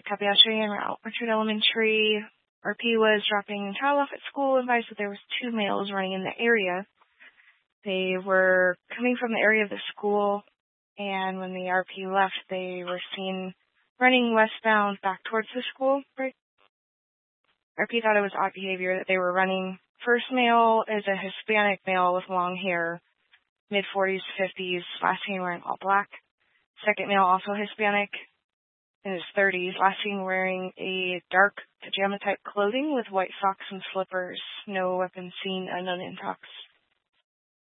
Kabayashi and Orchard Elementary. RP was dropping child off at school and advised that there was 2 males running in the area. They were coming from the area of the school, and when the RP left, they were seen running westbound back towards the school. Right? RP thought it was odd behavior that they were running. First male is a Hispanic male with long hair, mid-40s to 50s, last seen wearing all black. Second male, also Hispanic, in his 30s, last seen wearing a dark pajama-type clothing with white socks and slippers. No weapons seen, unknown intox.